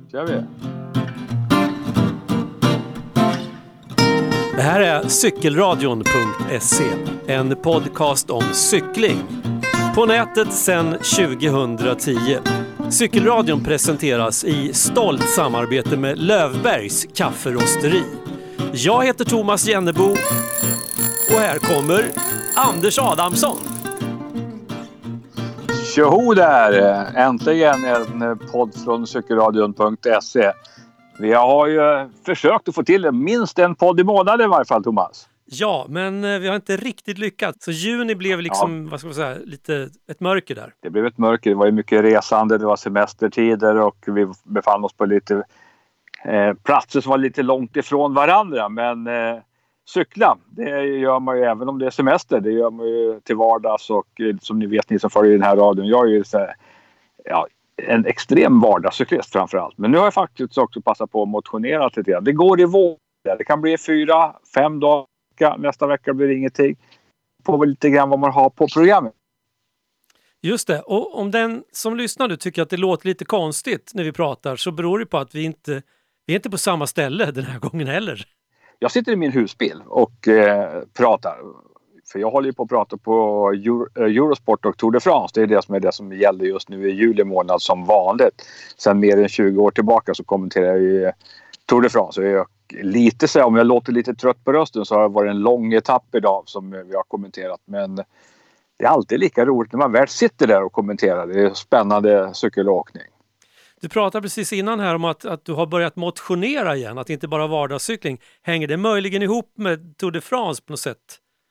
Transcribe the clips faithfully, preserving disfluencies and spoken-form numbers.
Kör vi. Det här är cykelradion punkt se, en podcast om cykling. På nätet sedan tjugohundratio. Cykelradion presenteras i stolt samarbete med Lövbergs kafferosteri. Jag heter Thomas Jennebo och här kommer Anders Adamsson. Tjoho där! Äntligen en podd från cykelradion punkt se. Vi har ju försökt att få till minst en podd i månaden i varje fall, Thomas. Ja, men vi har inte riktigt lyckats. Så juni blev liksom, ja. vad ska man säga, lite ett mörker där. Det blev ett mörker. Det var ju mycket resande, det var semestertider och vi befann oss på lite eh, platser som var lite långt ifrån varandra. Men eh, cykla, det gör man ju även om det är semester. Det gör man ju till vardags och eh, som ni vet, ni som följer den här radion, jag är ju så här, ja, en extrem vardagscyklist framförallt. Men nu har jag faktiskt också passat på att motionera lite grann. Det går i vår. Det kan bli fyra, fem dagar. Nästa vecka blir det ingenting. På väl lite grann vad man har på programmet. Just det. Och om den som lyssnar nu tycker att det låter lite konstigt när vi pratar, så beror det på att vi inte vi är inte på samma ställe den här gången heller. Jag sitter i min husbil och eh, pratar. För jag håller ju på att prata på Euro, Eurosport och Tour de France. Det är det som är det som gäller just nu i juli månad som vanligt. Sen mer än tjugo år tillbaka så kommenterar jag ju Tour de France. Jag lite så, om jag låter lite trött på rösten, så har det varit en lång etapp idag som vi har kommenterat. Men det är alltid lika roligt när man väl sitter där och kommenterar. Det är spännande cykelåkning. Du pratade precis innan här om att, att du har börjat motionera igen. Att det inte bara vardagscykling. Hänger det möjligen ihop med Tour de France på något sätt?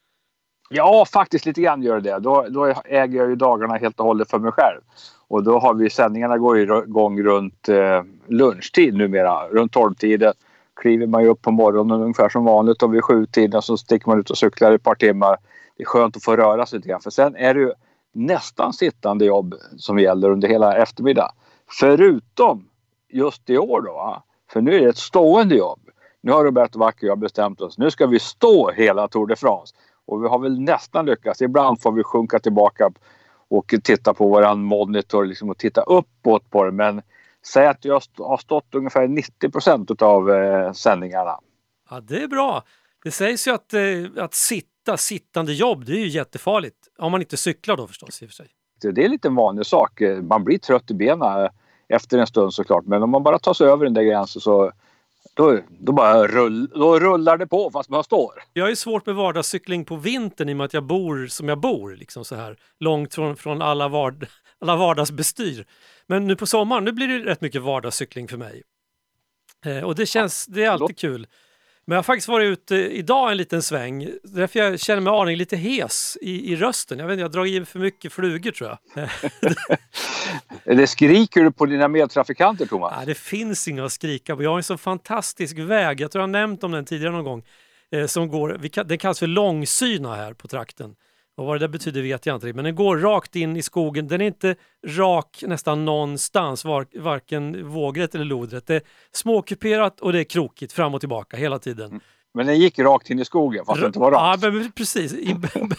Ja, faktiskt lite grann gör det. Då, då äger jag ju dagarna helt och hållet för mig själv. Och då har vi sändningarna går igång runt eh, lunchtid numera. Runt tolv-tiden kliver man ju upp på morgonen ungefär som vanligt. Och vid sju-tiden så sticker man ut och cyklar ett par timmar. Det är skönt att få röra sig lite grann. För sen är det ju nästan sittande jobb som gäller under hela eftermiddag. Förutom just i år då. Va? För nu är det ett stående jobb. Nu har Roberto Vacchi och jag bestämt oss. Nu ska vi stå hela Tour de France. Och vi har väl nästan lyckats. Ibland får vi sjunka tillbaka och titta på våran monitor liksom, och titta uppåt på det. Men säg att jag har stått ungefär nittio procent av eh, sändningarna. Ja, det är bra. Det sägs ju att, eh, att sitta, sittande jobb, det är ju jättefarligt. Om man inte cyklar då förstås i och för sig. Det är lite en vanlig sak. Man blir trött i benen efter en stund såklart. Men om man bara tar sig över den där gränsen så Då, då bara rull, då rullar det på fast man står. Jag är svårt med vardagscykling på vintern i och med att jag bor som jag bor. Liksom så här, långt från, från alla, vard, alla vardagsbestyr. Men nu på sommaren, nu blir det rätt mycket vardagscykling för mig. Eh, och det känns, det är alltid kul. Men jag har faktiskt varit ute idag en liten sväng. Därför jag känner mig aning lite hes i, i rösten. Jag vet inte, jag drar in för mycket flugor tror jag. Eller skriker du på dina medtrafikanter, Thomas? Nej, det finns inga att skrika på. Jag har en så fantastisk väg. Jag tror jag har nämnt om den tidigare någon gång. Eh, som går, vi, den kallas för långsyna här på trakten. Och vad det där betyder vet jag inte. Men den går rakt in i skogen. Den är inte rak nästan någonstans. Var, varken vågrätt eller lodrätt. Det är småkuperat och det är krokigt fram och tillbaka hela tiden. Men den gick rakt in i skogen fast det inte var rakt. Ja, men precis. I,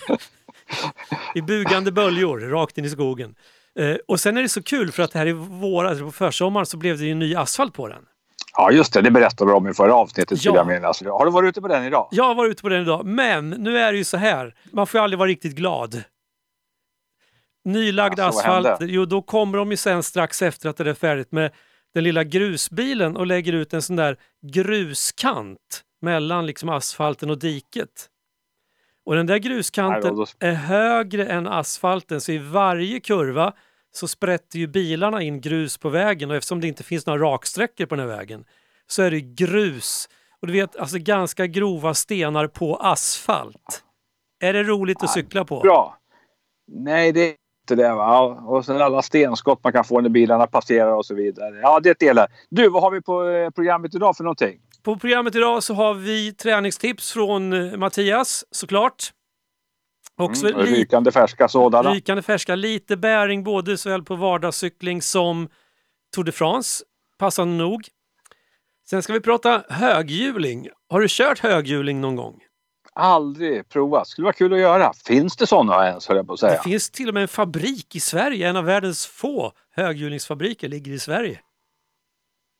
i bugande böljor rakt in i skogen. Eh, och sen är det så kul för att här i våras, på försommaren, så blev det ju ny asfalt på den. Ja, just det. Det berättade du om i förra avsnittet. Ja. Jag menas. Har du varit ute på den idag? Jag har varit ute på den idag. Men nu är det ju så här. Man får ju aldrig vara riktigt glad. Nylagd alltså, asfalt. Jo, då kommer de ju sen strax efter att det är färdigt med den lilla grusbilen och lägger ut en sån där gruskant mellan liksom asfalten och diket. Och den där gruskanten Nej, då... är högre än asfalten, så i varje kurva så sprätter ju bilarna in grus på vägen, och eftersom det inte finns några raksträckor på den här vägen så är det grus. Och du vet, alltså ganska grova stenar på asfalt. Är det roligt ja, att cykla på? Bra. Nej, det är inte det va. Och sen alla stenskott man kan få när bilarna passerar och så vidare. Ja, det delar. Du, vad har vi på programmet idag för någonting? På programmet idag så har vi träningstips från Mattias, såklart. Också mm, rykande färska sådana. Rykande färska, lite bäring både såväl på vardagscykling som Tour de France, passande nog. Sen ska vi prata höghjuling. Har du kört höghjuling någon gång? Aldrig provat. Skulle vara kul att göra. Finns det sådana ens, höll jag på att säga? Det finns till och med en fabrik i Sverige. En av världens få höghjulingsfabriker ligger i Sverige.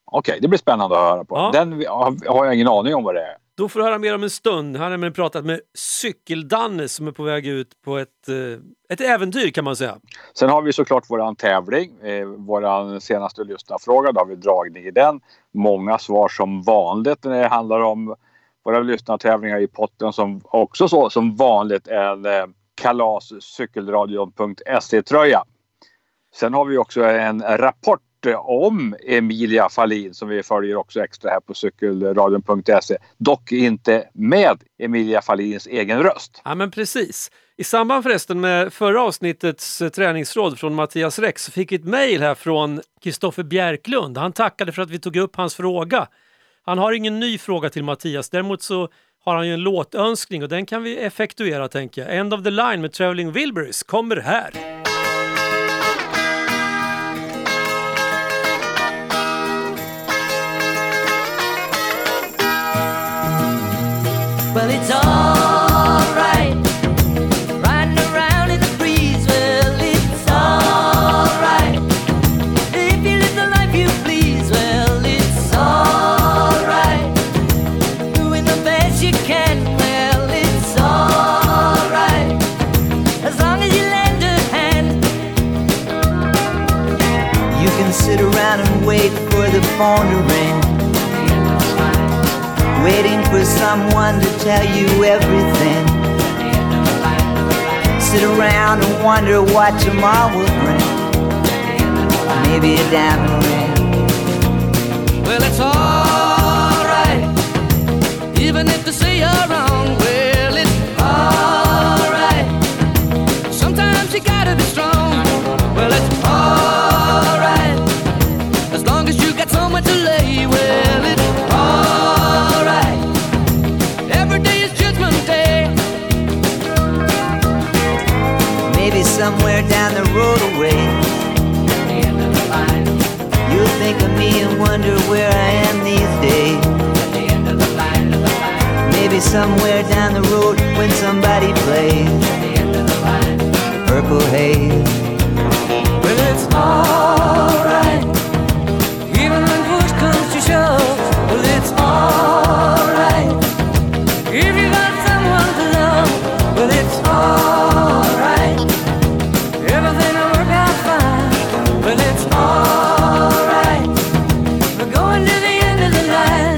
Okej, det blir spännande att höra på. Ja. Den har, har jag ingen aning om vad det är. Då får du höra mer om en stund. Han har nämligen pratat med Cykeldanne som är på väg ut på ett, ett äventyr kan man säga. Sen har vi såklart våran tävling. Eh, våran senaste lyssnarfråga, då har vi dragning i den. Många svar som vanligt när det handlar om våra lyssnartävlingar i potten, som också så som vanligt en eh, kalas cykelradion punkt se-tröja. Sen har vi också en rapport om Emilia Fahlin som vi följer också extra här på cykelradion punkt se. Dock inte med Emilia Fahlins egen röst. Ja, men precis. I samband förresten med förra avsnittets träningsråd från Mattias Rex så fick vi ett mejl här från Kristoffer Bjärklund. Han tackade för att vi tog upp hans fråga. Han har ingen ny fråga till Mattias. Däremot så har han ju en låtönskning och den kan vi effektuera, tänker jag. End of the Line med Traveling Wilburys kommer här. Well, it's all right, riding around in the breeze. Well, it's all right, if you live the life you please. Well, it's all right, doing the best you can. Well, it's all right, as long as you lend a hand. You can sit around and wait for the phone to ring, waiting for someone to tell you everything. Sit around and wonder what tomorrow will bring. Maybe a diamond ring. Well, it's all right, even if they say you're wrong. Well, it's all right, sometimes you gotta be strong. Well, it's all right, as long as you got somewhere to lay. Well, it's all right, every day is Judgment Day. Maybe somewhere down the road away, the end of the line, you'll think of me and wonder where I am these days. The end of the line, of the line. Maybe somewhere down the road when somebody plays the end of the line, the Purple Haze. Well, it's all right, even when push comes to shove. Well, it's all right, if you got someone to love. Well, it's all right, everything will work out fine. Well, it's all right, we're going to the end of the line.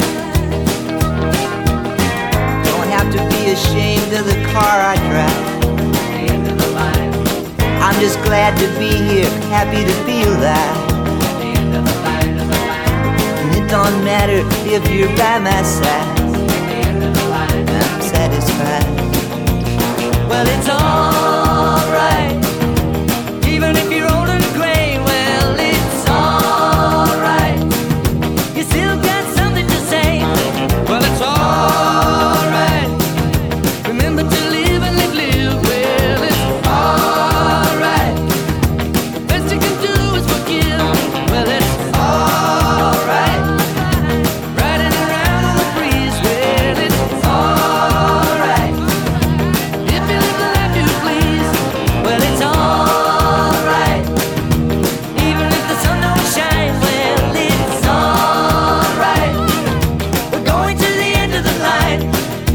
Don't have to be ashamed of the car I drive. The end of the line, I'm just glad to be here, happy to be alive. The end of the line, of the line. And it don't matter if you're by my side. The end of the line, I'm satisfied. Well, it's all right, even if you're old and gray. Well, it's all right, you still got something to say. Well, it's all right, remember to live and live, live. Well, it's all right, the best you can do is forgive. Well, it's all right, riding around in the breeze. Well, it's all right, if you live the life you please. Well, it's all right, even if the sun don't shine. Well, it's all right, we're going to the end of the line.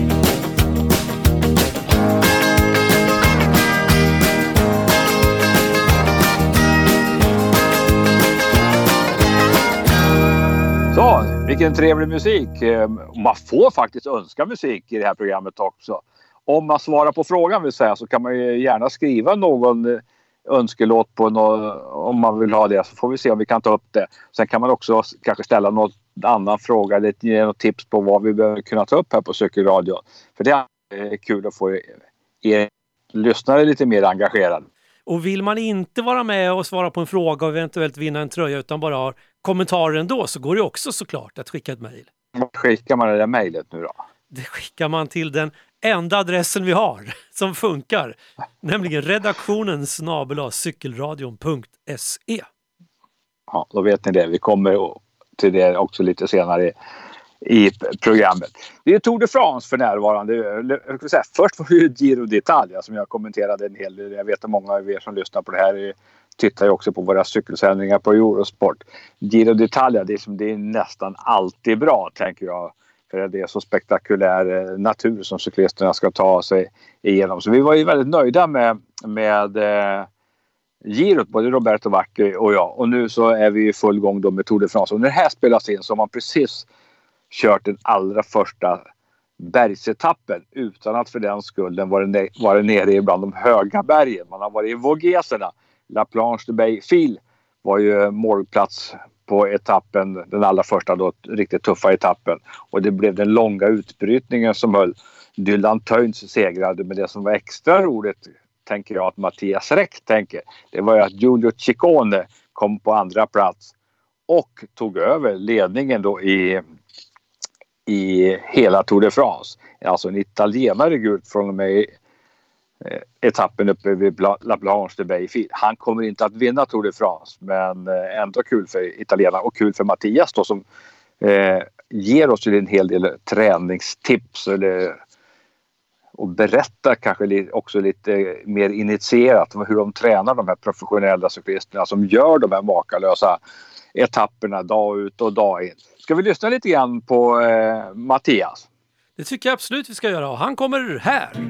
Så, vilken trevlig musik. Eh, Man får faktiskt önska musik i det här programmet också. Om man svarar på frågan vill säga, så kan man ju gärna skriva någon eh, önskelåt på någon, om man vill ha det, så får vi se om vi kan ta upp det. Sen kan man också kanske ställa någon annan fråga eller ge något tips på vad vi behöver kunna ta upp här på Cykelradion. För det är kul att få er lyssnare lite mer engagerade. Och vill man inte vara med och svara på en fråga och eventuellt vinna en tröja utan bara har kommentarer ändå, så går det också såklart att skicka ett mejl. Var skickar man det där mejlet nu då? Det skickar man till den enda adressen vi har som funkar, nämligen redaktionen snabel-a cykelradion punkt se. Ja, då vet ni det. Vi kommer till det också lite senare i, i programmet. Det är Tour de France för närvarande. Jag ska säga, först var det ju Giro d'Italia som jag kommenterade en hel del. Jag vet att många av er som lyssnar på det här tittar ju också på våra cykelsändningar på Eurosport. Giro d'Italia, det är, som, det är nästan alltid bra, tänker jag. För det är så spektakulär natur som cyklisterna ska ta sig igenom. Så vi var ju väldigt nöjda med, med eh, girot, både Roberto Vacchi och jag. Och nu så är vi i full gång då med Tour de France. Och när det här spelas in så har man precis kört den allra första bergsetappen utan att för den skulden vara ne- vara nere ibland de höga bergen. Man har varit i Vogeserna. La Planche de Beyfil var ju målplats på etappen, den allra första då, riktigt tuffa etappen. Och det blev den långa utbrytningen som höll Dylan Teuns segrade. Men det som var extra roligt, tänker jag att Mattias Räck tänker, det var ju att Giulio Ciccone kom på andra plats och tog över ledningen då i i hela Tour de France. Alltså en italienare gud från och med eh, etappen uppe vid La Planche de Beyfil. Han kommer inte att vinna Tour de France, men eh, ändå kul för italienarna och kul för Mattias då, som eh, ger oss en hel del träningstips eller, och berättar kanske li, också lite mer initierat om hur de tränar, de här professionella cyklisterna som gör de här makalösa etapperna dag ut och dag in. Ska vi lyssna lite grann på eh, Mattias? Det tycker jag absolut vi ska göra. Han kommer här.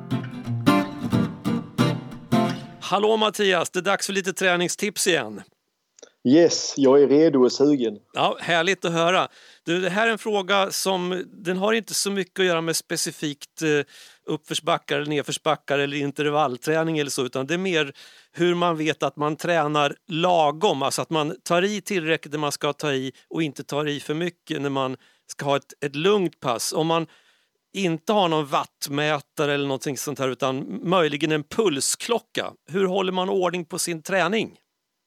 Hallå Mattias, det är dags för lite träningstips igen. Yes, jag är redo och sugen. Ja, härligt att höra. Du, det här är en fråga som, den har inte så mycket att göra med specifikt eh, uppförsbackar eller nedförsbackar eller intervallträning eller så, utan det är mer hur man vet att man tränar lagom, alltså att man tar i tillräckligt när man ska ta i och inte tar i för mycket när man ska ha ett, ett lugnt pass. Om man inte har någon wattmätare eller någonting sånt här, utan möjligen en pulsklocka, hur håller man ordning på sin träning?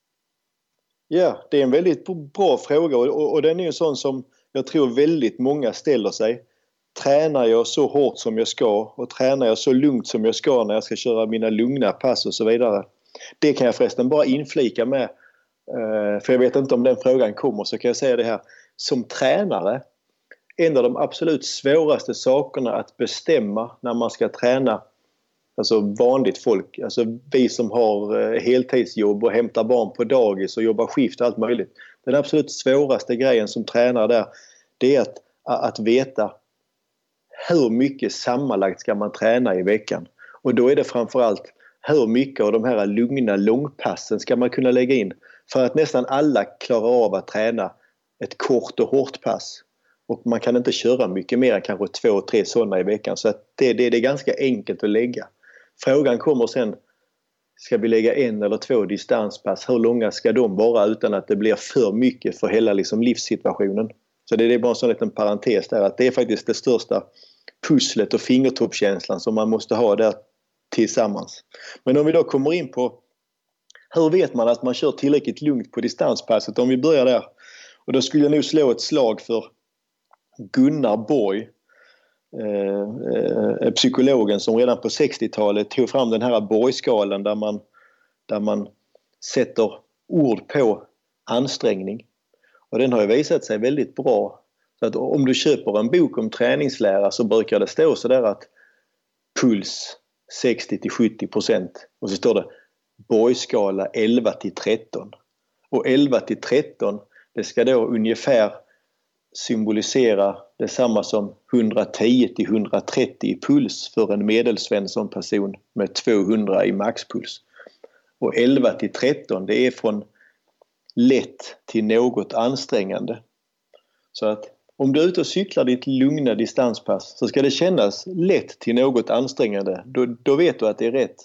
Ja, det är en väldigt bra fråga och, och, och den är ju sån som jag tror väldigt många ställer sig. Tränar jag så hårt som jag ska och tränar jag så lugnt som jag ska när jag ska köra mina lugna pass och så vidare. Det kan jag förresten bara inflika med, för jag vet inte om den frågan kommer, så kan jag säga det här. Som tränare, en av de absolut svåraste sakerna att bestämma när man ska träna, alltså vanligt folk, alltså vi som har heltidsjobb och hämtar barn på dagis och jobbar skift och allt möjligt. Den absolut svåraste grejen som tränare där, det är att, att veta hur mycket sammanlagt ska man träna i veckan. Och då är det framförallt hur mycket av de här lugna långpassen ska man kunna lägga in. För att nästan alla klarar av att träna ett kort och hårt pass. Och man kan inte köra mycket mer än kanske två, tre sådana i veckan. Så att det, det, det är ganska enkelt att lägga. Frågan kommer sen, ska vi lägga en eller två distanspass? Hur långa ska de vara utan att det blir för mycket för hela liksom livssituationen? Så det är bara en sån liten parentes där, att det är faktiskt det största pusslet och fingertoppskänslan som man måste ha där tillsammans. Men om vi då kommer in på hur vet man att man kör tillräckligt lugnt på distanspasset, om vi börjar där. Och då skulle jag nu slå ett slag för Gunnar Borg, eh, eh, psykologen som redan på sextiotalet tog fram den här Borgskalan där man, där man sätter ord på ansträngning. Och den har ju visat sig väldigt bra. Så att om du köper en bok om träningslära så brukar det stå så där att puls sextio till sjuttio procent. Och så står det Borgskala elva till tretton. Och elva till tretton, det ska då ungefär symbolisera detsamma som hundratio till hundratrettio i puls för en medelsvensson person med tvåhundra i maxpuls. Och elva till tretton, det är från lätt till något ansträngande. Så att om du är ute och cyklar ditt lugna distanspass så ska det kännas lätt till något ansträngande. Då, då vet du att det är rätt.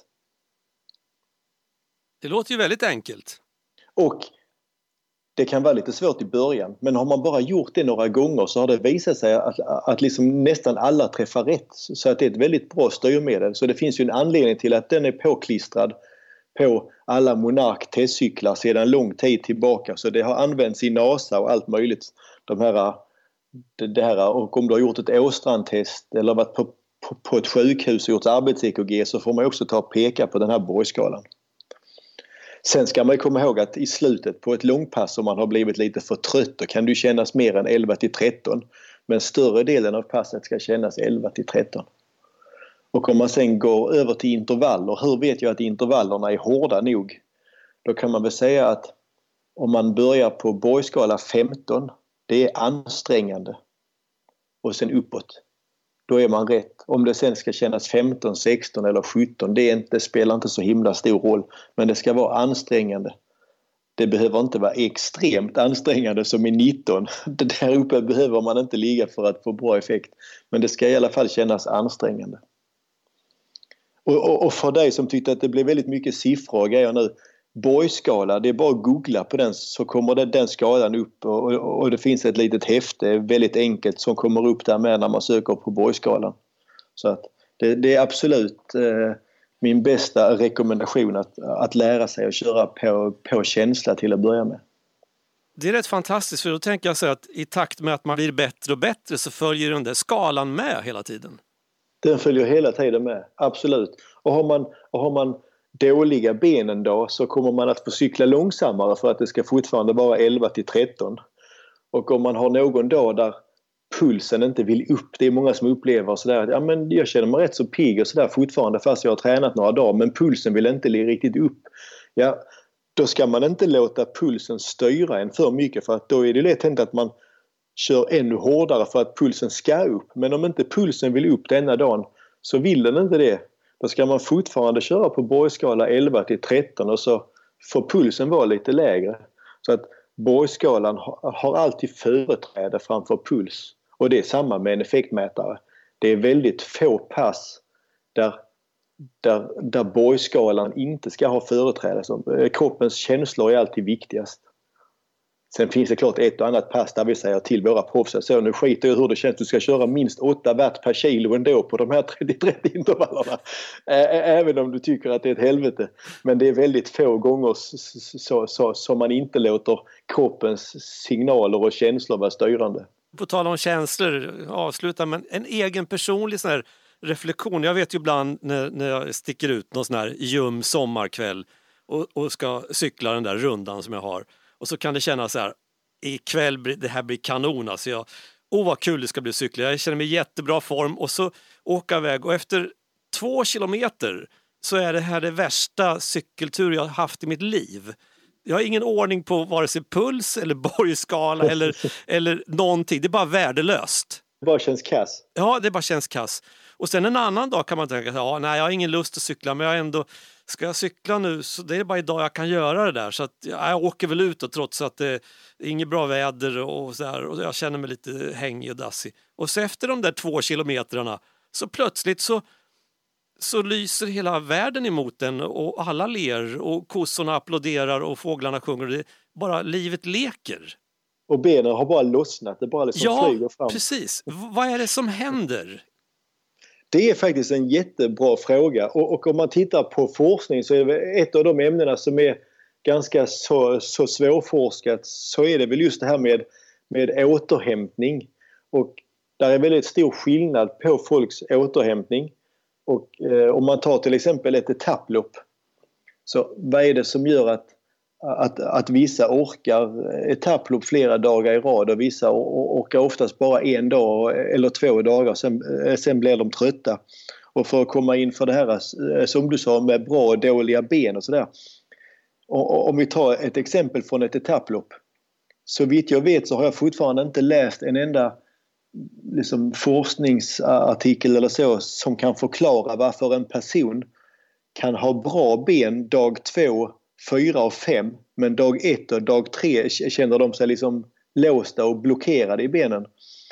Det låter ju väldigt enkelt. Och det kan vara lite svårt i början. Men har man bara gjort det några gånger så har det visat sig att, att liksom nästan alla träffar rätt. Så att det är ett väldigt bra styrmedel. Så det finns ju en anledning till att den är påklistrad på alla Monark testcyklar sedan lång tid tillbaka. Så det har använts i NASA och allt möjligt. De här, det, det här, och om du har gjort ett Åstrand-test eller varit på, på, på ett sjukhus och gjort arbets-E K G så får man också ta och peka på den här Borgskalan. Sen ska man komma ihåg att i slutet på ett långpass om man har blivit lite för trött då kan du kännas mer än elva till tretton. Men större delen av passet ska kännas elva till tretton. Och om man sen går över till intervaller, hur vet jag att intervallerna är hårda nog? då kan man väl säga att om man börjar på bojskala femton, det är ansträngande. Och sen uppåt, då är man rätt. Om det sen ska kännas femton, sexton eller sjutton, det, är inte, det spelar inte så himla stor roll. Men det ska vara ansträngande. Det behöver inte vara extremt ansträngande som i nitton. Det där uppe behöver man inte ligga för att få bra effekt. Men det ska i alla fall kännas ansträngande. Och, och, och för dig som tyckte att det blev väldigt mycket siffror och grejer nu. Bojskala, det är bara att googla på den så kommer det, den skalan upp. Och, och, och det finns ett litet häfte, väldigt enkelt, som kommer upp där med när man söker på bojskalan. Så att det, det är absolut eh, min bästa rekommendation att, att lära sig att köra på, på känsla till att börja med. Det är rätt fantastiskt, för då tänker jag så att i takt med att man blir bättre och bättre så följer den där skalan med hela tiden. Den följer hela tiden med, absolut. Och har man, och har man dåliga benen då så kommer man att få cykla långsammare för att det ska fortfarande vara elva till tretton. Och om man har någon dag där pulsen inte vill upp, det är många som upplever sådär att ja, men jag känner mig rätt så pigg och sådär fortfarande fast jag har tränat några dagar, men pulsen vill inte riktigt upp. Ja, då ska man inte låta pulsen styra en för mycket, för att då är det lätt hänt att man kör ännu hårdare för att pulsen ska upp. Men om inte pulsen vill upp denna dagen så vill den inte det. Då ska man fortfarande köra på bojskala elva till tretton och så får pulsen vara lite lägre. Så att bojskalan har alltid företräde framför puls. Och det är samma med en effektmätare. Det är väldigt få pass där, där, där bojskalan inte ska ha företräde. Så kroppens känslor är alltid viktigast. Sen finns det klart ett och annat pass där vi säger till våra proffs så nu skiter jag hur det känns, du ska köra minst åtta watt per kilo ändå på de här trettio trettio intervallerna. Även om du tycker att det är ett helvete. Men det är väldigt få gånger så, så, så man inte låter kroppens signaler och känslor vara styrande. På tal om känslor, avsluta med en egen personlig sån här reflektion. Jag vet ju ibland när, när jag sticker ut någon sån här ljum sommarkväll och, och ska cykla den där rundan som jag har. Och så kan det kännas så här, ikväll det här blir kanon. Alltså jag, åh vad kul det ska bli att cykla. Jag känner mig i jättebra form och så åka iväg. Och efter två kilometer så är det här det värsta cykeltur jag har haft i mitt liv. Jag har ingen ordning på vare sig puls eller bojskala eller, eller någonting. Det är bara värdelöst. Det bara känns kass. Ja, det bara känns kass. Och sen en annan dag kan man tänka, ja, nej, jag har ingen lust att cykla, men jag ändå, ska jag cykla nu så det är bara idag jag kan göra det där. Så att ja, jag åker väl ut och trots att det är inget bra väder och så här, och jag känner mig lite hängig och dassig. Och så efter de där två kilometrarna så plötsligt så, så lyser hela världen emot den och alla ler och kossorna applåderar och fåglarna sjunger och det, bara livet leker. Och benen har bara lossnat, det bara liksom ja, flyger fram. Ja, precis. V- vad är det som händer? Det är faktiskt en jättebra fråga och, och om man tittar på forskning så är det ett av de ämnena som är ganska så, så svårforskat, så är det väl just det här med, med återhämtning. Och där är väldigt stor skillnad på folks återhämtning. Och eh, om man tar till exempel ett etapplopp, så vad är det som gör att Att, att vissa orkar etapplopp flera dagar i rad och vissa orkar oftast bara en dag eller två dagar, sen, sen blir de trötta. Och för att komma in för det här som du sa med bra och dåliga ben och sådär. Och, och, om vi tar ett exempel från ett etapplopp, så vitt jag vet så har jag fortfarande inte läst en enda liksom, forskningsartikel eller så som kan förklara varför en person kan ha bra ben dag två, fyra och fem, men dag ett och dag tre känner de sig liksom låsta och blockerade i benen.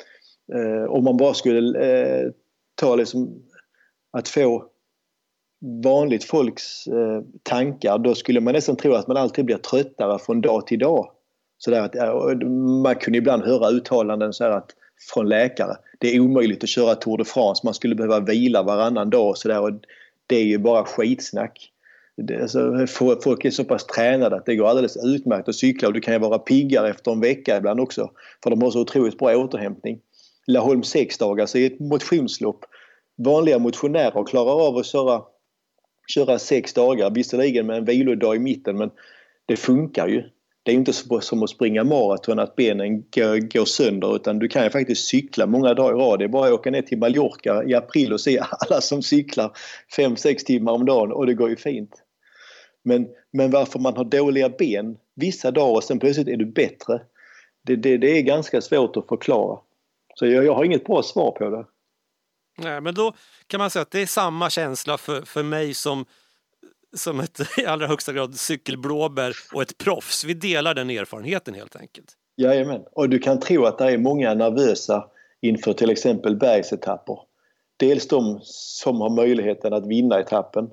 Eh, om man bara skulle eh, ta liksom att få vanligt folks eh, tankar, då skulle man nästan tro att man alltid blir tröttare från dag till dag. Så där att, eh, man kunde ibland höra uttalanden så här att, från läkare, det är omöjligt att köra Tour de France, man skulle behöva vila varannan dag och sådär, och det är ju bara skitsnack. Det, alltså, folk är så pass tränade att det går alldeles utmärkt att cykla, och du kan ju vara piggare efter en vecka ibland också, för de har så otroligt bra återhämtning. Laholm sex dagar så är ett motionslopp. Vanliga motionärer klarar av att köra, köra sex dagar, visserligen med en vilodag i mitten, men det funkar ju. Det är inte som att springa maraton att benen går, går sönder, utan du kan ju faktiskt cykla många dagar i rad. Det är bara att åka ner till Mallorca i april och se alla som cyklar fem sex timmar om dagen, och det går ju fint. Men Men varför man har dåliga ben vissa dagar och sen plötsligt är du bättre. Det, det, det är ganska svårt att förklara. Så jag, jag har inget bra svar på det. Nej, men då kan man säga att det är samma känsla för, för mig som, som ett i allra högsta grad cykelblåbär och ett proffs. Vi delar den erfarenheten helt enkelt. Jajamän. Och du kan tro att det är många nervösa inför till exempel bergsetapper. Dels de som har möjligheten att vinna etappen.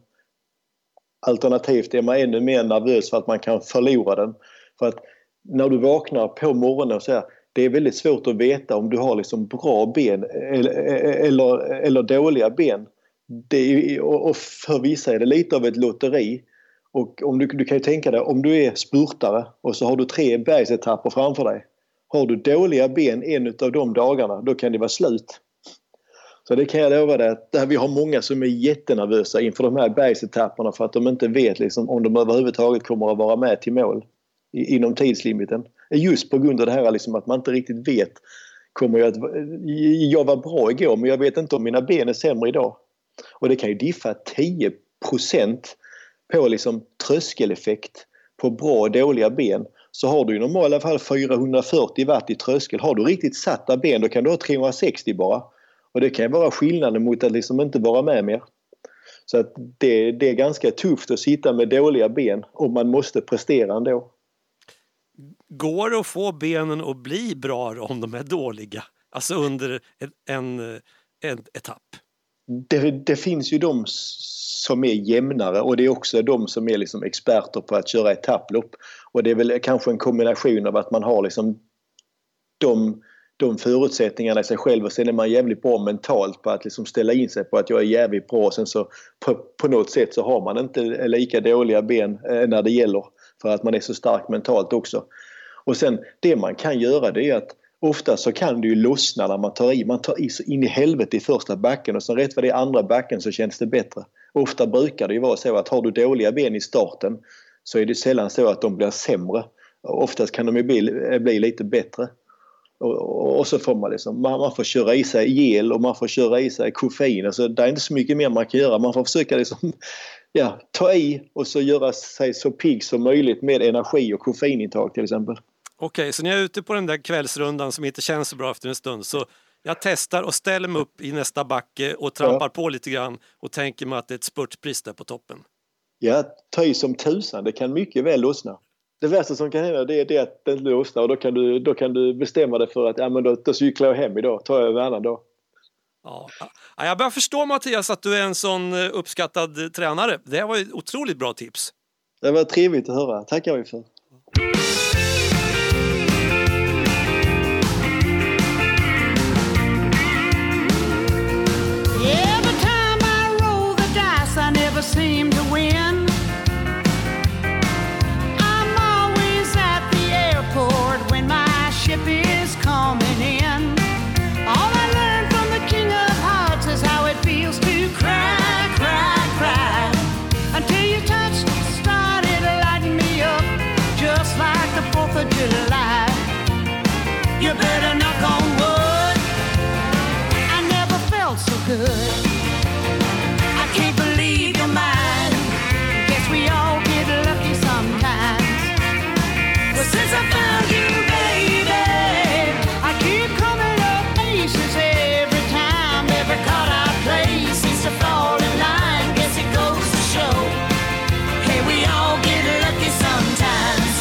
Alternativt är man ännu mer nervös för att man kan förlora den. För att när du vaknar på morgonen och så här, det är väldigt svårt att veta om du har liksom bra ben eller, eller, eller dåliga ben. Det är, och för vissa är det lite av ett lotteri. Och om du, du kan ju tänka dig, om du är spurtare och så har du tre bergsetapper framför dig. Har du dåliga ben en av de dagarna, då kan det vara slut. Så det kan jag lova dig att där vi har många som är jättenervösa inför de här bergsetapperna för att de inte vet liksom, om de överhuvudtaget kommer att vara med till mål inom tidslimiten. Just på grund av det här liksom, att man inte riktigt vet, kommer jag att jag var bra igår men jag vet inte om mina ben är sämre idag. Och det kan ju diffa tio procent på liksom tröskeleffekt på bra och dåliga ben. Så har du i normala fall fyrahundrafyrtio watt i tröskel. Har du riktigt satta ben då kan du ha trehundrasextio bara. Och det kan ju vara skillnaden mot att liksom inte vara med mer. Så att det, det är ganska tufft att sitta med dåliga ben om man måste prestera ändå. Går det att få benen att bli bra om de är dåliga? Alltså under en, en etapp? Det, det finns ju de som är jämnare och det är också de som är liksom experter på att köra etapplopp. Och det är väl kanske en kombination av att man har liksom de, de förutsättningarna i sig själv och sen är man jävligt bra mentalt på att liksom ställa in sig på att jag är jävligt bra och sen så på, på något sätt så har man inte lika dåliga ben när det gäller för att man är så stark mentalt också. Och sen det man kan göra det är att ofta så kan det ju lossna när man tar i. Man tar i så in i helvete i första backen och sen rätt vad det är andra backen så känns det bättre. Ofta brukar det ju vara så att har du dåliga ben i starten så är det sällan så att de blir sämre. Oftast kan de ju bli, bli lite bättre. Och, och så får man liksom, man, man får köra i sig gel och man får köra i sig koffein. Alltså, det är inte så mycket mer man kan göra. Man får försöka liksom, ja, ta i och så göra sig så pigg som möjligt med energi och koffeinintag till exempel. Okej, så när jag är ute på den där kvällsrundan som inte känns så bra efter en stund så jag testar och ställer mig upp i nästa backe och trampar ja. på lite grann och tänker mig att det är ett spurtpris där på toppen. Ja, ta i som tusan. Det kan mycket väl lossna. Det värsta som kan hända det är det att det inte lossnar och då kan du, då kan du bestämma dig för att ja, men då, då cyklar jag hem idag, tar jag en annan dag. Ja. Ja, jag börjar förstå Mattias att du är en sån uppskattad tränare. Det var ett otroligt bra tips. Det var trevligt att höra. Tackar vi för. Seem to win. I'm always at the airport when my ship is coming in. All I learned from the King of Hearts is how it feels to cry, cry, cry until you touched, started lighting me up just like the fourth of July. You better knock on wood. I never felt so good. I can't believe you're mine. Guess we all get lucky sometimes. Well, since I found you, baby, I keep coming up aces every time. Every card I play seems to fall in line. Guess it goes to show, hey, we all get lucky sometimes.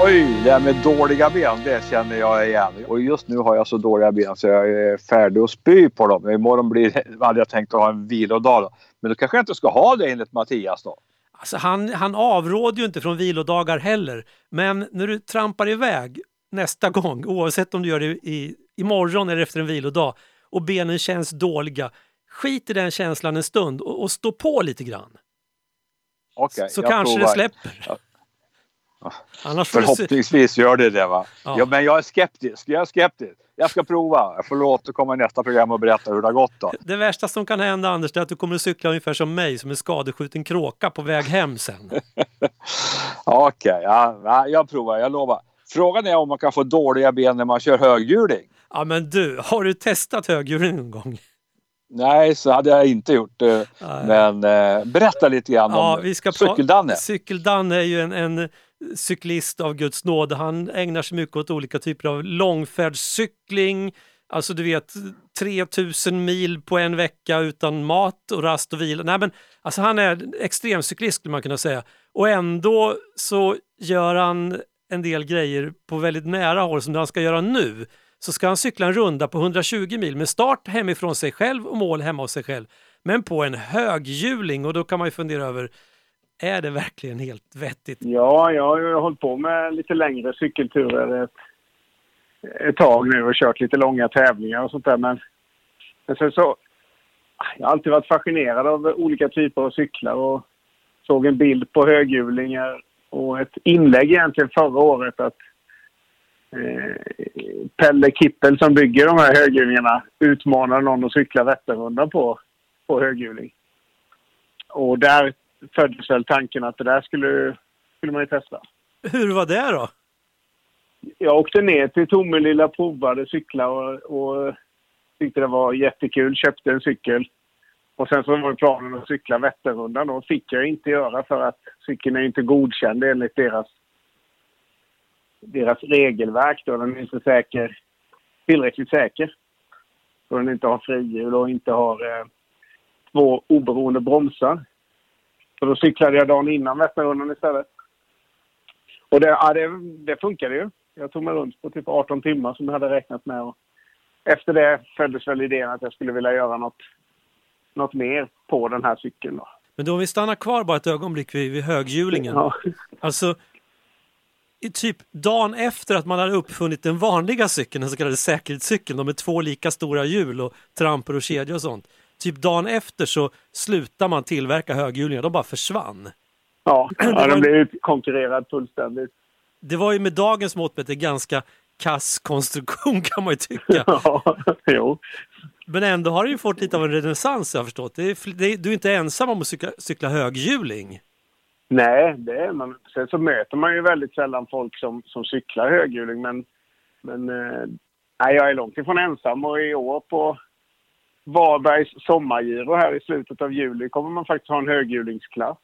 Oj, det här med dåliga ben, det känner jag igen. Och just nu har jag så dåliga ben så jag är färdig att spy på dem. Imorgon blir, hade jag tänkt att ha en vilodag då. Men då kanske jag inte ska ha det enligt Mattias då. Alltså han, han avråder ju inte från vilodagar heller. Men när du trampar iväg nästa gång, oavsett om du gör det i, imorgon eller efter en vilodag, och benen känns dåliga, skit i den känslan en stund och, och stå på lite grann. Okay, så kanske provar. Det släpper. Ja. Annars förhoppningsvis se... gör det det va? Ja. Ja, men jag är skeptisk. Jag är skeptisk. Jag ska prova. Jag får återkomma i nästa program och berätta hur det har gått då. Det värsta som kan hända, Anders, är att du kommer att cykla ungefär som mig, som en skadeskjuten kråka på väg hem sen. Okej, okay, ja, jag provar. Jag lovar. Frågan är om man kan få dåliga ben när man kör höghjuling. Ja, men du, har du testat höghjuling någon gång? Nej, så hade jag inte gjort. Men eh, berätta lite grann ja, om vi ska Cykeldanne. Pra- Cykeldanne är ju en, en cyklist av Guds nåd. Han ägnar sig mycket åt olika typer av långfärdscykling. Alltså du vet, tre tusen mil på en vecka utan mat och rast och vila. Nej, men, alltså, han är extremcyklist skulle man kunna säga. Och ändå så gör han en del grejer på väldigt nära håll som han ska göra nu. Så ska han cykla en runda på hundratjugo mil med start hemifrån sig själv och mål hemma hos sig själv. Men på en höghjuling, och då kan man ju fundera över, är det verkligen helt vettigt? Ja, jag har ju hållit på med lite längre cykelturer ett, ett tag nu och kört lite långa tävlingar och sånt där. Men, men sen så, jag har alltid varit fascinerad av olika typer av cyklar och såg en bild på höghjulingar och ett inlägg egentligen förra året att Pelle Kippel som bygger de här höghjulingarna utmanar någon att cykla Vätternrundan på, på höghjuling. Och där föddes väl tanken att det där skulle, skulle man ju testa. Hur var det då? Jag åkte ner till Tomelilla, provade cykla och, och tyckte det var jättekul. Köpte en cykel. Och sen så var det planen att cykla Vätternrundan. Och fick jag inte göra för att cykeln är inte godkänd enligt deras deras regelverk då. Den är inte säker, tillräckligt säker. Så den inte har frihjul och inte har eh, två oberoende bromsar. Så då cyklade jag dagen innan Vätternrundan istället. Och det, ja, det, det funkade ju. Jag tog mig runt på typ arton timmar som jag hade räknat med. Och efter det föddes väl idén att jag skulle vilja göra något, något mer på den här cykeln då. Men då om vi stannar kvar bara ett ögonblick vid, vid höghjulingen. Ja. Alltså i typ dagen efter att man hade uppfunnit den vanliga cykeln, den så kallade säkerhetscykeln, med två lika stora hjul och tramper och kedjor och sånt. Typ dagen efter så slutar man tillverka höghjulingar, de bara försvann. Ja, ja de blev konkurrerad fullständigt. Det var ju med dagens mått mätt en ganska kass konstruktion kan man ju tycka. Ja, jo. Men ändå har det ju fått lite av en renässans, jag har förstått. Det är, det är, du är inte ensam om att cykla, cykla höghjuling. Nej, det är man. Sen så möter man ju väldigt sällan folk som, som cyklar höghjuling. Men, men eh, nej, jag är långt ifrån ensam. Och i år på Varbergs sommargiro här i slutet av juli kommer man faktiskt ha en höghjulingsklass.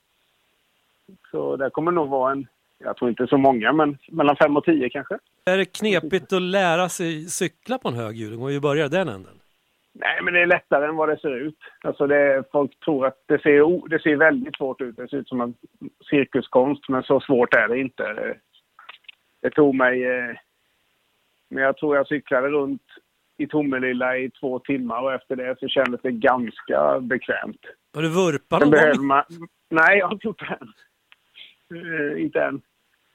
Så det kommer nog vara en, jag tror inte så många, men mellan fem och tio kanske. Är det knepigt att lära sig cykla på en höghjuling och hur börjar den änden? Nej, men det är lättare än vad det ser ut. Alltså det, folk tror att det ser, det ser väldigt svårt ut. Det ser ut som en cirkuskonst, men så svårt är det inte. Det, det tog mig... Eh, men jag tror jag cyklade runt i Tomelilla i två timmar och efter det så kändes det ganska bekvämt. Var du vurpa någon gång? Man, nej, jag har inte gjort det än. Eh, inte än.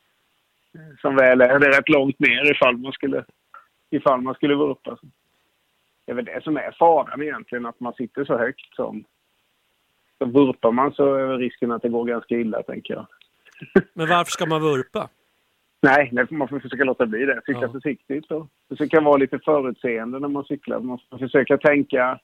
Som väl är det rätt långt ner ifall man skulle, ifall man skulle vurpa. Det är väl det som är faran egentligen, att man sitter så högt som... Så vurpar man så är risken att det går ganska illa, tänker jag. Men varför ska man vurpa? Nej, man får försöka låta bli det. Cykla ja. försiktigt och försöka vara lite förutseende när man cyklar. Man får försöka tänka...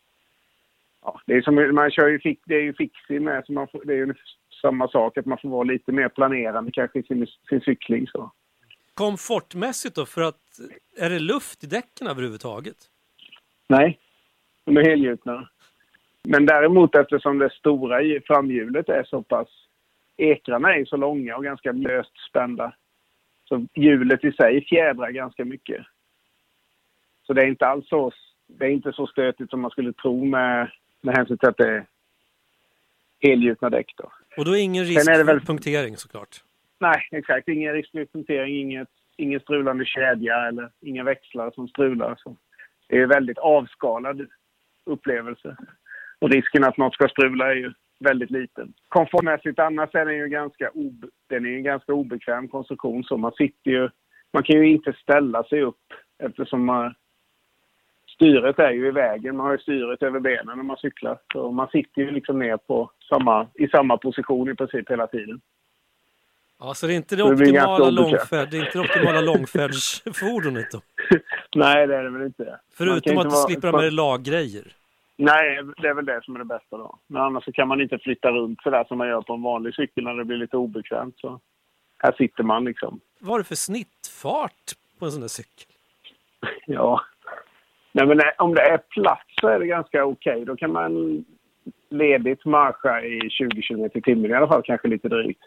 Ja, det är som man kör ju, det är ju fixing med, så man får, det är ju samma sak, att man får vara lite mer planerande kanske i sin, sin cykling. Så. Komfortmässigt då, för att är det luft i däcken överhuvudtaget? Nej, de är helgjutna. Men däremot eftersom det stora framhjulet är så pass... Ekrarna är så långa och ganska löst spända. Så hjulet i sig fjädrar ganska mycket. Så det är inte alls så, det är inte så stötigt som man skulle tro med, med hänsyn till att det är helgjutna däck då. Och då är ingen risk är det väl... för punktering såklart? nej, exakt. Ingen riskpunktering, inget, ingen strulande kedja eller inga växlar som strular. Så det är väldigt avskalad upplevelse. Och risken att något ska strula är ju väldigt liten. Komfortmässigt annars är den ju ganska, ob- den är en ganska obekväm konstruktion. Så man sitter ju, man kan ju inte ställa sig upp eftersom man, styret är ju i vägen. Man har ju styret över benen när man cyklar. Så man sitter ju liksom ner på samma, i samma position i princip hela tiden. Ja, så det är inte det, det optimala, långfärd, det är inte det optimala långfärdsfordonet då? Nej, det är det väl inte. Förutom att du vara... slipper med laggrejer. Nej, det är väl det som är det bästa då. Men annars så kan man inte flytta runt så där som man gör på en vanlig cykel när det blir lite obekvämt. Så här sitter man liksom. Vad är det för snittfart på en sån där cykel? Ja, nej, men om det är plats så är det ganska okej. Okay. Då kan man ledigt marscha i tjugo kilometer i timmen i alla fall, kanske lite drygt.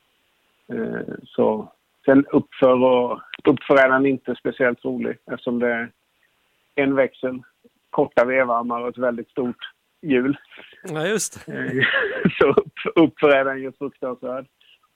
Så sen uppför och uppför är den inte speciellt rolig eftersom det är en växel, korta vevarmar och ett väldigt stort hjul. Ja, just det. Så upp, uppför är den ju fruktansvärd.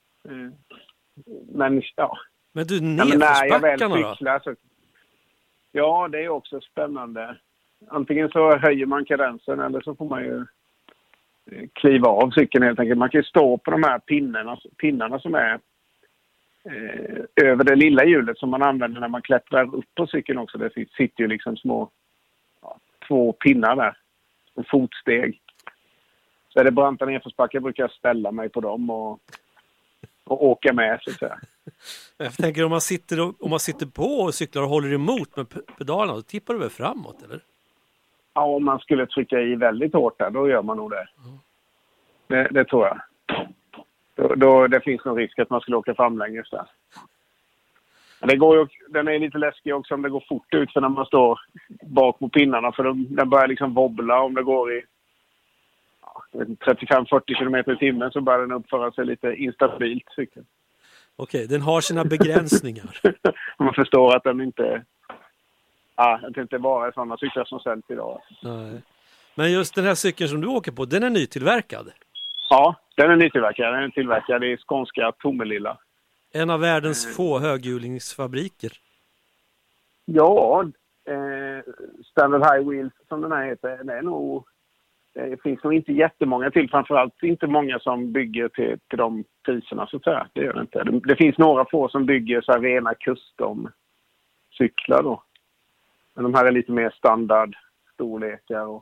Men ja. Men du, nedförsbackarna ja, då? Så, ja, det är också spännande. Antingen så höjer man kadensen eller så får man ju kliva av cykeln helt enkelt. Man kan ju stå på de här pinnarna, pinnarna som är eh, över det lilla hjulet som man använder när man klättrar upp på cykeln också. Det sitter ju liksom små ja, två pinnar där. Och fotsteg. Så är det branta nedförsbackar brukar jag ställa mig på dem och, och åka med så att säga. Jag tänker om man sitter, om man sitter på och cyklar och håller emot med pedalerna, då tippar du väl framåt eller? Ja, om man skulle trycka i väldigt hårt där, då gör man nog det. Mm. Det, det tror jag. Då, då, det finns nog risk att man skulle åka framlänges där. Men det går ju, den är lite läskig också om det går fort ut för när man står bak på pinnarna. För de, den börjar liksom wobbla om det går i ja, trettiofem till fyrtio kilometer i timmen så börjar den uppföra sig lite instabilt. Cykeln. Okej, den har sina begränsningar. Man förstår att den inte... Ja, att det inte bara är sådana cyklar som säljs idag. Nej. Men just den här cykeln som du åker på, den är nytillverkad? Ja, den är nytillverkad. Den är tillverkad i skånska Tomelilla. En av världens mm. få höghjulingsfabriker. Ja, eh, Standard High Wheels som den här heter, det är nog... Det finns nog inte jättemånga till, framförallt inte många som bygger till, till de priserna så att säga. Det gör det inte. Det, det finns några få som bygger så här rena custom-cyklar då. Men de här är lite mer standard storlekar och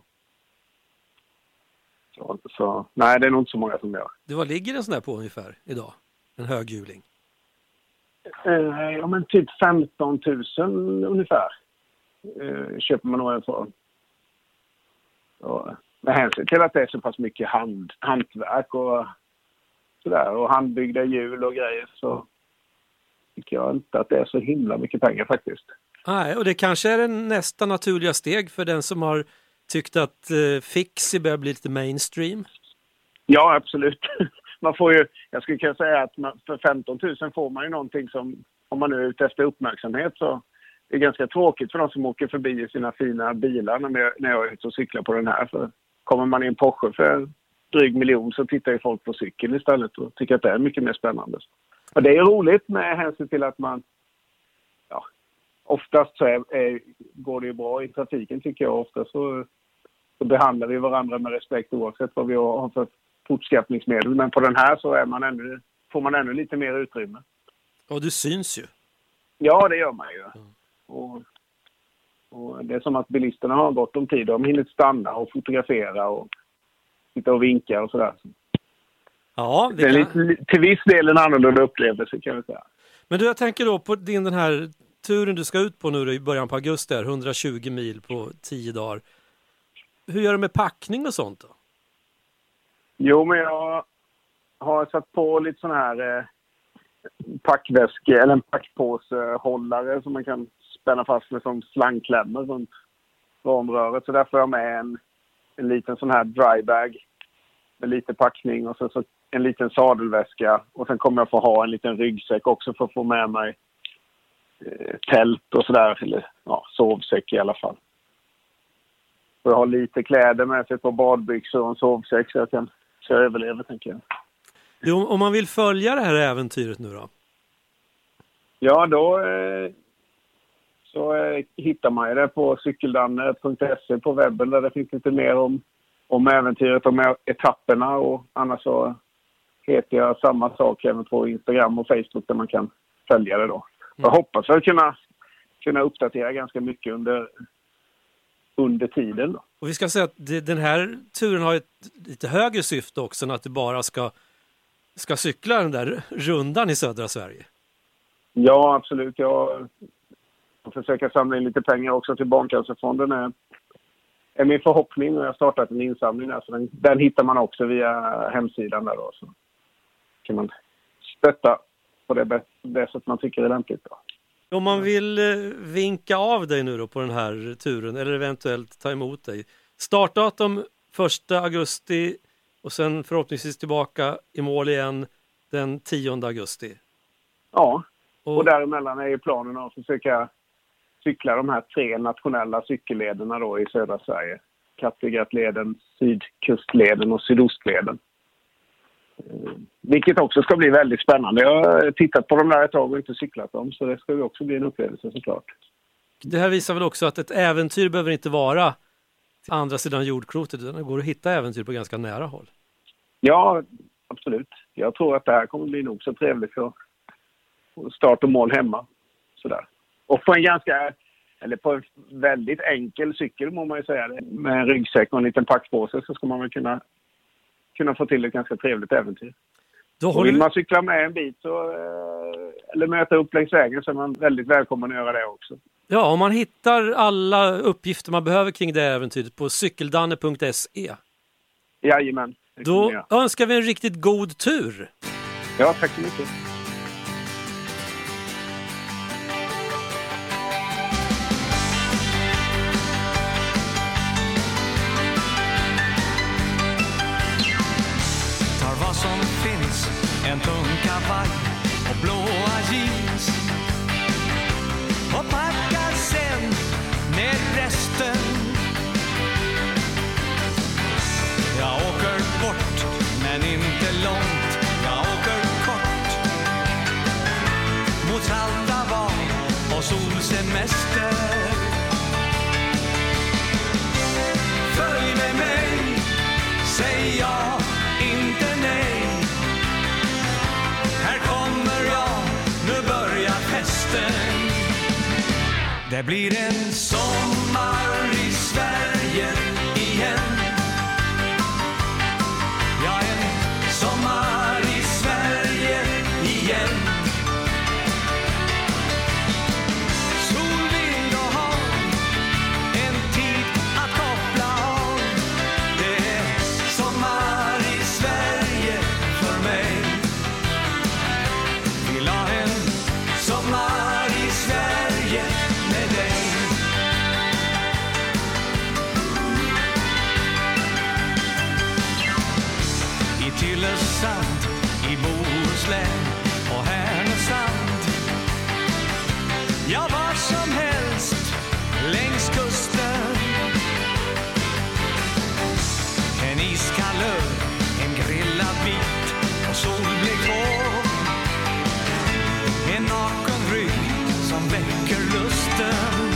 så, så. Nej, det är nog inte så många som gör. Du, vad ligger en sån där på ungefär idag? En höghjuling? Eh, ja, men typ femton tusen ungefär eh, köper man nog en för. Så, med hänsyn till att det är så pass mycket hand, hantverk och sådär och handbyggda hjul och grejer så tycker jag inte att det är så himla mycket pengar faktiskt. Nej, och det kanske är en nästa naturliga steg för den som har tyckt att eh, fixie börjar bli lite mainstream. Ja, absolut. Man får ju, jag skulle kunna säga att man, för femton tusen får man ju någonting som, om man nu är ute efter uppmärksamhet så det är ganska tråkigt för de som åker förbi i sina fina bilar när jag, när jag är ute och cyklar på den här. För kommer man i en Porsche för dryg miljon så tittar ju folk på cykeln istället och tycker att det är mycket mer spännande. Och det är roligt med hänsyn till att man ja, oftast så är, är, går det ju bra i trafiken tycker jag. Ofta så, så behandlar vi varandra med respekt oavsett vad vi har för fortskaffningsmedel. Men på den här så är man ännu, får man ännu lite mer utrymme. Och du syns ju. Ja, det gör man ju. Mm. Och, och det är som att bilisterna har gått om tid. De hinner stanna och fotografera och sitta och vinka och sådär. Ja, det, det är kan... lite, till viss del en annorlunda upplevelse kan jag säga. Men du, jag tänker då på din den här turen du ska ut på nu i början på augusti, här, hundratjugo mil på tio dagar. Hur gör du med packning och sånt då? Jo, men jag har satt på lite sån här eh, packväske eller en packpåsehållare som man kan spänna fast med som slangklämmor runt ramröret. Så därför har jag med en, en liten sån här drybag med lite packning och så, så en liten sadelväska. Och sen kommer jag få ha en liten ryggsäck också för att få med mig eh, tält och sådär. Eller ja, sovsäck i alla fall. Så jag har lite kläder med sig på badbyxor och en sovsäck så jag kan så jag överlever tänker jag. Du, om, om man vill följa det här äventyret nu då? Ja, då eh, så eh, hittar man ju det på cykeldanne punkt se på webben där det finns lite mer om, om äventyret, om etapperna, och annars så heter jag samma sak även på Instagram och Facebook där man kan följa det då. Jag hoppas att kunna, kunna uppdatera ganska mycket under, under tiden då. Och vi ska säga att det, den här turen har ett lite högre syfte också än att det bara ska, ska cykla den där rundan i södra Sverige. Ja, absolut. Jag försöker samla in lite pengar också till Barncancerfonden är, är min förhoppning, och jag har startat en insamling där, så den, den hittar man också via hemsidan där då, så kan man stötta på det, det sätt man tycker är lämpligt då. Om man vill eh, vinka av dig nu då på den här turen, eller eventuellt ta emot dig. Startdatum första augusti och sen förhoppningsvis tillbaka i mål igen den tionde augusti. Ja, och, och däremellan är ju planen att försöka cykla de här tre nationella cykellederna då i södra Sverige. Kattegattleden, Sydkustleden och Sydostleden. Vilket också ska bli väldigt spännande. Jag har tittat på dem där ett tag och inte cyklat dem, så det ska ju också bli en upplevelse såklart. Det här visar väl också att ett äventyr behöver inte vara till andra sidan jordklotet, utan det går att hitta äventyr på ganska nära håll. Ja, absolut. Jag tror att det här kommer bli nog så trevligt för start och mål hemma. Sådär. Och på en ganska, eller på en väldigt enkel cykel må man ju säga det. Med en ryggsäck och en liten packpåse så ska man väl kunna kunna få till ett ganska trevligt äventyr. Då och vill man cykla med en bit så, eller möta upp längs vägen, så är man väldigt välkommen att göra det också. Ja, om man hittar alla uppgifter man behöver kring det äventyret på cykeldanne punkt se. Jajamän. Då önskar vi en riktigt god tur. Ja, tack så mycket. En tung kavaj och blåa jeans, och packar sen med resten. Jag åker bort men inte långt, jag åker kort mot salta val och solsemester. Följ med mig, säg ja, inte nej. Det blir en sommar i Sverige igen. Ja, en sommar i Sverige igen. Sol, vind och hav, en tid att koppla av. Det är sommar i Sverige för mig. Vill ha en sommar i Sverige med dig. I Tylösand, i Bohuslän och Härnösand, ja, var som helst längs kusten. En iskall öl, en grillad bit och solblekt hår. En naken rygg som väcker lusten.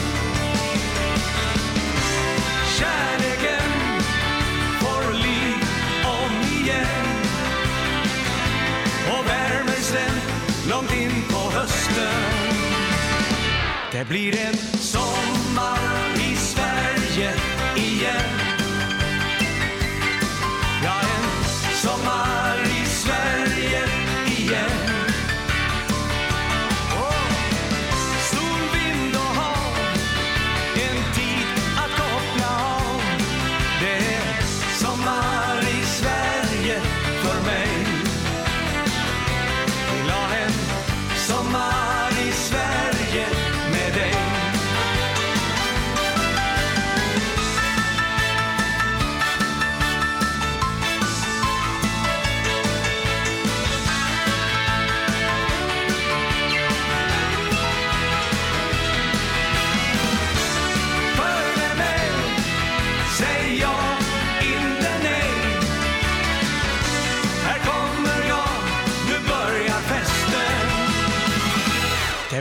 Kärleken får liv om igen och värmer sen långt in på hösten. Det blir en sommar i Sverige igen. Ja, en sommar i Sverige igen.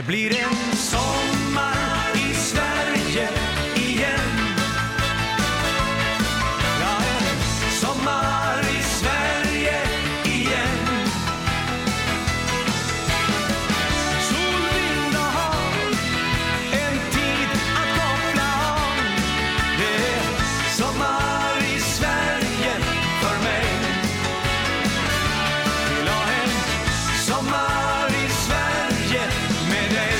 blir en sommar i Sverige igen. Ja, en sommar i Sverige igen. Sol, vind och hav, en tid att koppla av. Det är sommar i Sverige för mig. Vill ha en sommar i Sverige med dig.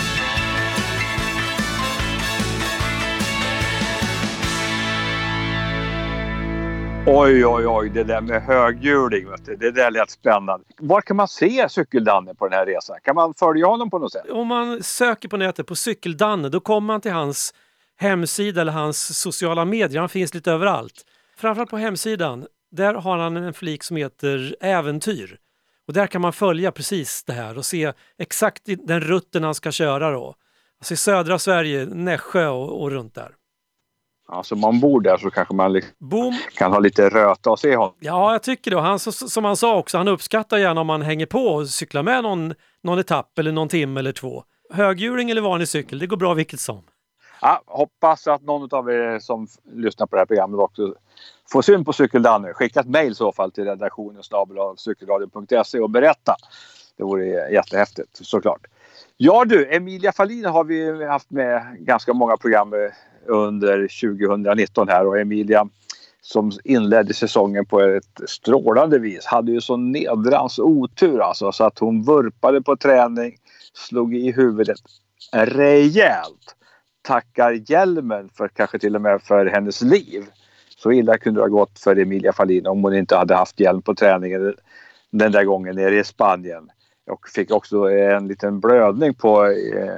Oj, oj, oj, det där med höghjuling, vet du, det där lät spännande. Var kan man se Cykeldanne på den här resan? Kan man följa honom på något sätt? Om man söker på nätet på Cykeldanne, då kommer man till hans hemsida eller hans sociala medier. Han finns lite överallt. Framförallt på hemsidan, där har han en flik som heter Äventyr. Och där kan man följa precis det här och se exakt den rutten han ska köra då. Alltså i södra Sverige, Nässjö och, och runt där. Alltså man bor där så kanske man liksom Boom. kan ha lite röta och se honom. Ja, jag tycker det. Han, som han sa också, han uppskattar gärna om man hänger på och cyklar med någon, någon etapp eller någon timme eller två. Höghjuling eller vanlig cykel, det går bra vilket som. Ja, hoppas att någon av er som lyssnar på det här programmet också får syn på Cykeldanne. Skicka ett mejl i så fall till redaktionen snabel-a cykelradion punkt se och berätta. Det vore jättehäftigt såklart. Ja du, Emilia Fahlin har vi haft med ganska många program under tjugonitton här, och Emilia som inledde säsongen på ett strålande vis hade ju så nedrans otur alltså, så att hon vurpade på träning, slog i huvudet rejält, tackar hjälmen för kanske till och med för hennes liv. Så illa kunde det ha gått för Emilia Fahlin om hon inte hade haft hjälm på träningen den där gången nere i Spanien, och fick också en liten blödning på eh,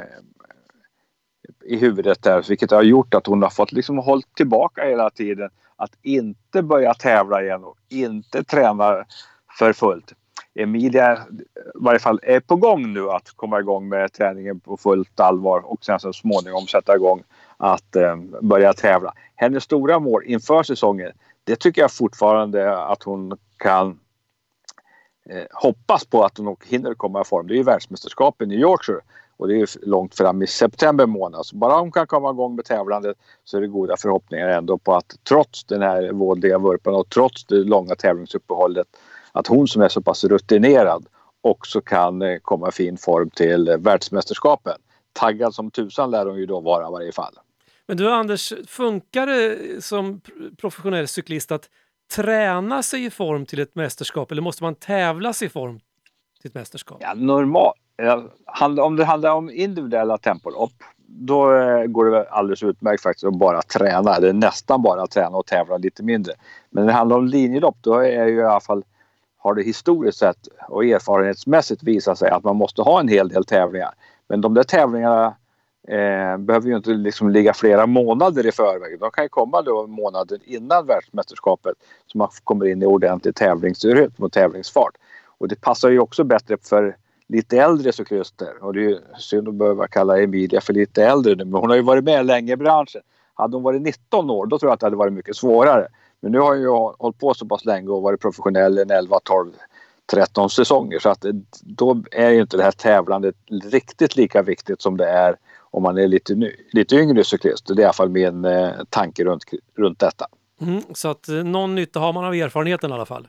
i huvudet där, vilket har gjort att hon har fått liksom hållit tillbaka hela tiden att inte börja tävla igen och inte träna för fullt. Emilia i varje fall är på gång nu att komma igång med träningen på fullt allvar och sen så småningom sätta igång att eh, börja tävla. Hennes stora mål inför säsongen, det tycker jag fortfarande att hon kan eh, hoppas på att hon hinner komma i form. Det är ju världsmästerskapen i Yorkshire. Och det är ju långt fram i september månad. Så bara hon kan komma igång med tävlandet så är det goda förhoppningar ändå på att trots den här vådliga vurpan och trots det långa tävlingsuppehållet, att hon som är så pass rutinerad också kan komma i fin form till världsmästerskapen. Taggad som tusan lär hon ju då vara i varje fall. Men du Anders, funkar det som professionell cyklist att träna sig i form till ett mästerskap, eller måste man tävla sig i form till ett mästerskap? Ja, normalt. Om det handlar om individuella tempolopp, då går det alldeles utmärkt faktiskt att bara träna. Det är nästan bara att träna och tävla lite mindre. Men när det handlar om linjelopp, då är ju i alla fall, har det historiskt sett och erfarenhetsmässigt visat sig att man måste ha en hel del tävlingar. Men de där tävlingarna eh, behöver ju inte liksom ligga flera månader i förväg. De kan ju komma då månader innan världsmästerskapet, så man kommer in i ordentlig tävlingsrytm och tävlingsfart. Och det passar ju också bättre för lite äldre cyklister, och det är ju synd att behöva kalla Emilia för lite äldre nu, men hon har ju varit med länge i branschen. Hade hon varit nitton år, då tror jag att det hade varit mycket svårare. Men nu har hon ju hållit på så pass länge och varit professionell i elva, tolv, tretton säsonger, så att då är ju inte det här tävlandet riktigt lika viktigt som det är om man är lite, ny, lite yngre cyklist. Det är i alla fall min eh, tanke runt, runt detta. Mm, så att eh, någon nytta har man av erfarenheten i alla fall.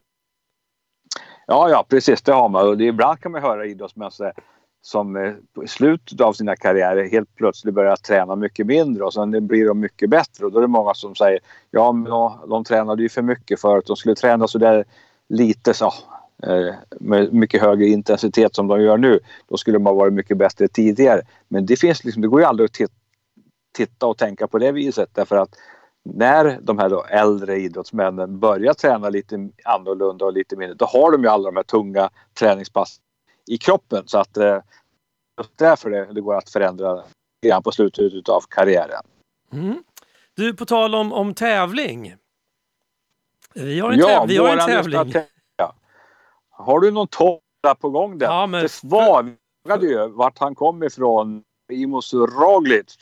Ja, ja, precis, det har man. Och det, ibland kan man höra idrottsmän som eh, i slutet av sina karriärer helt plötsligt börjar träna mycket mindre och sen blir de mycket bättre. Och då är det många som säger, ja men de, de tränade ju för mycket för att de skulle träna så där lite så, eh, med mycket högre intensitet som de gör nu. Då skulle man vara mycket bättre tidigare. Men det finns liksom, det går ju aldrig att t- titta och tänka på det viset, därför att när de här då äldre idrottsmännen börjar träna lite annorlunda och lite mindre, då har de ju alla de här tunga träningspass i kroppen, så att eh, därför det, det går att förändra igen på slutet av karriären. Mm. Du, på tal om, om tävling. Vi har en, ja, täv- vi har en tävling. Tä- ja. Har du någon topp på gång där? Ja, men... Det svarade ju vart han kom ifrån. Primož Roglič,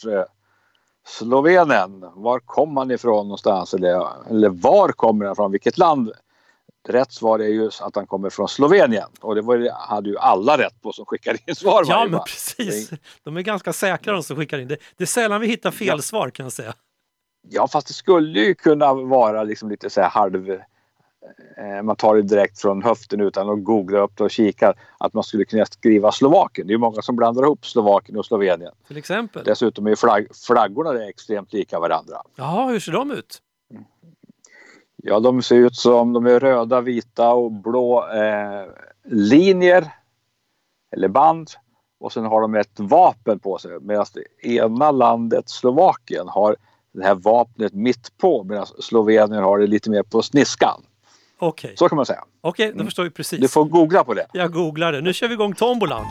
Slovenen. Var kom han ifrån någonstans? Eller, eller var kommer han från? Vilket land rätt svar är ju att han kommer från Slovenien. Och det var, hade ju alla rätt på som skickade in svar. Ja, varje, men va? precis. De är ganska säkra de som skickar in. Det, det är sällan vi hittar fel Ja. svar, kan jag säga. Ja, fast det skulle ju kunna vara liksom lite så här halv... Eh, man tar det direkt från höften utan att googla upp det och kika. Att man skulle kunna skriva Slovakien. Det är ju många som blandar ihop Slovakien och Slovenien. Till exempel. Dessutom är flagg, flaggorna är extremt lika varandra. Jaha, hur ser de ut? Ja, de ser ut som de är röda, vita och blå eh, linjer eller band. Och sen har de ett vapen på sig. Medan det ena landet, Slovakien, har det här vapnet mitt på. Medan Slovenien har det lite mer på sniskan. Okej, okay. Så kan man säga. Okej, okay, då förstår vi precis. Du får googla på det. Jag googlar det. Nu kör vi igång tombolan.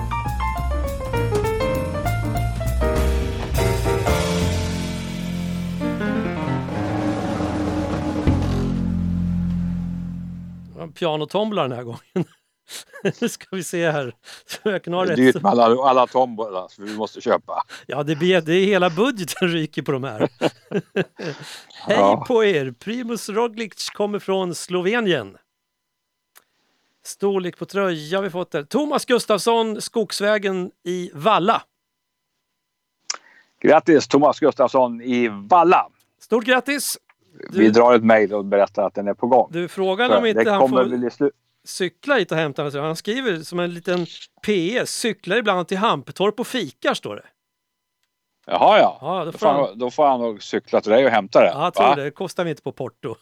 Pianotombola den här gången. Nu ska vi se här. Så jag kan ha det är rätt. dyrt med alla, alla tombola så vi måste köpa. Ja, det, blir, det är hela budgeten ryker på de här. Hej Ja. på er! Primus Roglic kommer från Slovenien. Storlek på tröja har vi fått där. Thomas Gustafsson, Skogsvägen i Valla. Grattis Thomas Gustafsson i Valla. Stort grattis! Du, vi drar ett mejl och berättar att den är på gång. Du frågar om inte det han får bli slu- cykla hit och hämta den. Han skriver som en liten P S. Cyklar ibland till Hamptorp och fikar, står det. Jaha, ja. Ja, då då, får får han- han, då får han nog cykla till dig och hämta det. Ja, jag tror va? det. Det kostar vi inte på porto.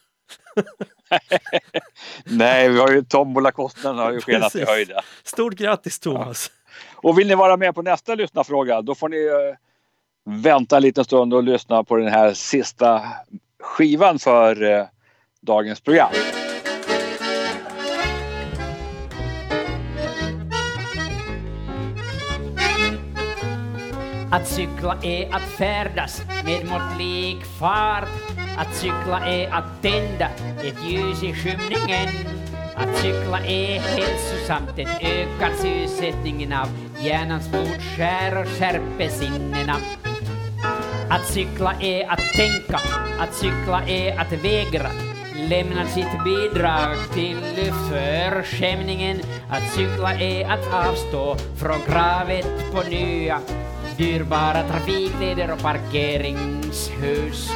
Nej, vi har ju tombola-kostnaderna har ju skenat i Precis. höjden. Stort grattis, Thomas. Och vill ni vara med på nästa lyssnarfråga, då får ni eh, vänta en liten stund och lyssna på den här sista skivan för eh, dagens program. Att cykla är att färdas med måttlig fart. Att cykla är att tända ett ljus i skymningen. Att cykla är hälsosamt, en ökad sysselsättningen av hjärnans blodskär och skärper sinnena. Att cykla är att tänka, att cykla är att vägra lämna sitt bidrag till förskämningen. Att cykla är att avstå från kravet på nya dyrbara trafikleder och parkeringshus.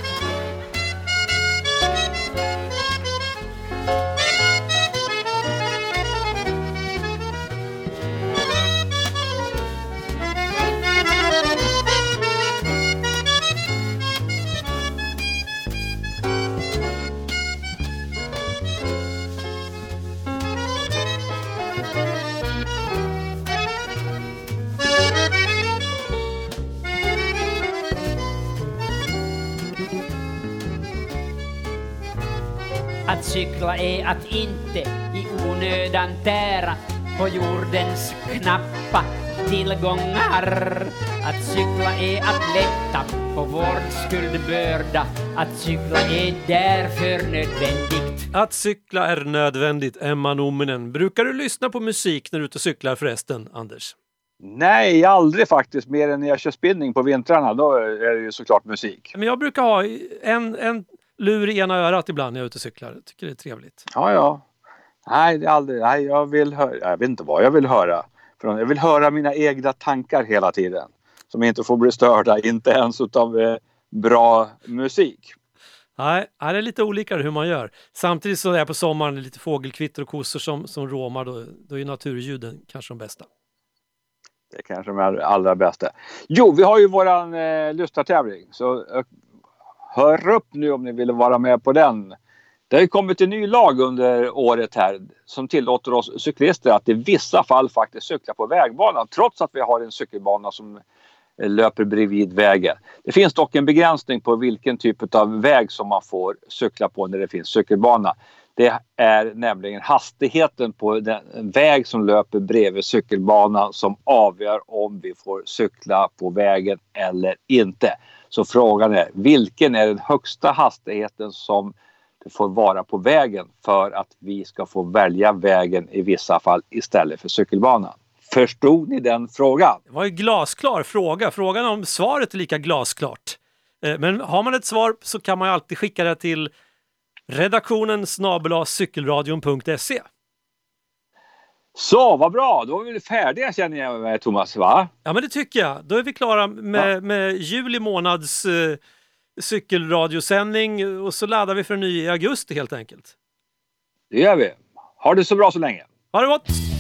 Att cykla är att inte i onödan tära på jordens knappa tillgångar. Att cykla är att lätta på vår skuldbörda. Att cykla är därför nödvändigt. Att cykla är nödvändigt, Emma Numminen. Brukar du lyssna på musik när du är ute och cyklar förresten, Anders? Nej, aldrig faktiskt. Mer än när jag kör spinning på vintrarna. Då är det ju såklart musik. Men jag brukar ha en, en lur i ena örat ibland när jag är ute och cyklar. Jag tycker det är trevligt. Ja, ja. Nej, det är aldrig. Nej, jag vill höra. Jag vet inte vad jag vill höra. För jag vill höra mina egna tankar hela tiden. Som inte får bli störda. Inte ens utav eh, bra musik. Nej, det är lite olika hur man gör. Samtidigt så är jag på sommaren lite fågelkvitter och kossor som, som råmar. Då, då är naturljuden kanske de bästa. Det kanske är det allra bästa. Jo, vi har ju våran eh, lyssnartävling. Så eh, hör upp nu om ni vill vara med på den. Det har ju kommit en ny lag under året här som tillåter oss cyklister att i vissa fall faktiskt cykla på vägbanan. Trots att vi har en cykelbana som eh, löper bredvid vägen. Det finns dock en begränsning på vilken typ av väg som man får cykla på när det finns cykelbana. Det är nämligen hastigheten på den väg som löper bredvid cykelbanan som avgör om vi får cykla på vägen eller inte. Så frågan är, vilken är den högsta hastigheten som det får vara på vägen för att vi ska få välja vägen i vissa fall istället för cykelbanan? Förstod ni den frågan? Det var ju glasklar fråga. Frågan om svaret är lika glasklart. Men har man ett svar så kan man ju alltid skicka det till Redaktionen snabel-a cykelradion punkt se. Så, vad bra. Då är vi färdiga känner jag med Thomas, va? Ja, men det tycker jag. Då är vi klara med, Ja. med juli månads eh, cykelradiosändning och så laddar vi för en ny i augusti helt enkelt. Det gör vi. Ha det så bra så länge. Ha det gott!